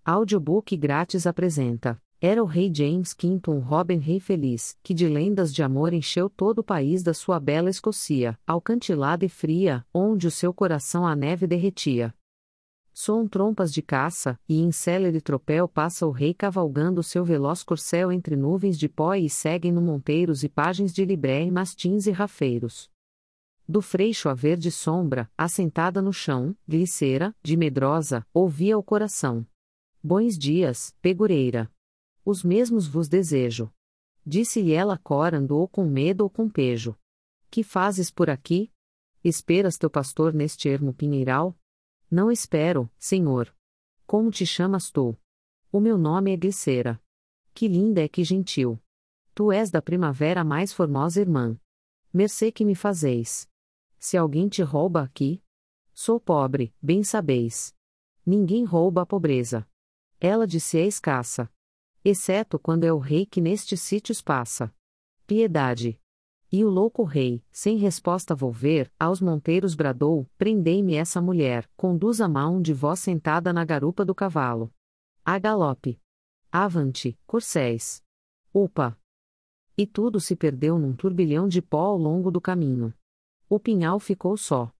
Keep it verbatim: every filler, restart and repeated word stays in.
Audiobook grátis apresenta. Era o rei James quinto um Robin rei feliz, que de lendas de amor encheu todo o país da sua bela Escócia, alcantilada e fria, onde o seu coração a neve derretia. Soam trompas de caça, e em célere tropel passa o rei cavalgando seu veloz corcel entre nuvens de pó e seguem-no monteiros e pajens de libré e mastins e rafeiros. Do freixo a verde sombra, assentada no chão, gliceira, de medrosa, ouvia o coração. Bons dias, pegureira. Os mesmos vos desejo. Disse-lhe ela corando ou com medo ou com pejo. Que fazes por aqui? Esperas teu pastor neste ermo pinheiral? Não espero, senhor. Como te chamas tu? O meu nome é Gliceira. Que linda é que gentil. Tu és da primavera mais formosa irmã. Mercê que me fazeis. Se alguém te rouba aqui? Sou pobre, bem sabeis. Ninguém rouba a pobreza. Ela disse é escassa. Exceto quando é o rei que nestes sítios passa. Piedade. E o louco rei, sem resposta volver, aos monteiros bradou: prendei-me essa mulher, conduz a mão de vós sentada na garupa do cavalo. A galope. Avante, corcéis. Upa. E tudo se perdeu num turbilhão de pó ao longo do caminho. O pinhal ficou só.